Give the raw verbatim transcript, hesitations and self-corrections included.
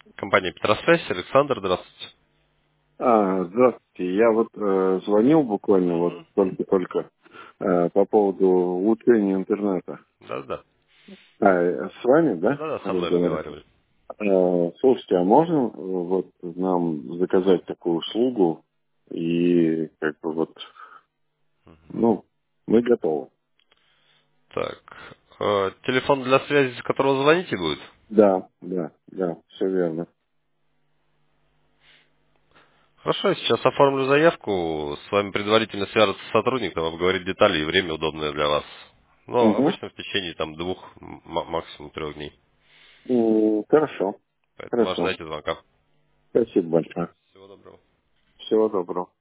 Компания Петросвязь, Александр, здравствуйте. А, здравствуйте. Я вот э, звонил буквально вот Угу. только-только э, по поводу улучшения интернета. Да-да. А, э, с вами, да, Да-да, со мной разговариваю? разговаривали. Э, слушайте, а можно э, вот нам заказать такую услугу и как бы вот, ну, мы готовы. Так, э, телефон для связи, с которого звоните будет? Да, да, да, все верно. Хорошо, я сейчас оформлю заявку, с вами предварительно свяжется сотрудник, там обговорит детали и время удобное для вас. Но Угу. обычно в течение там двух, м- максимум трех дней. Хорошо, Поэтому хорошо. ожидайте звонка. Спасибо большое. Всего доброго. Всего доброго.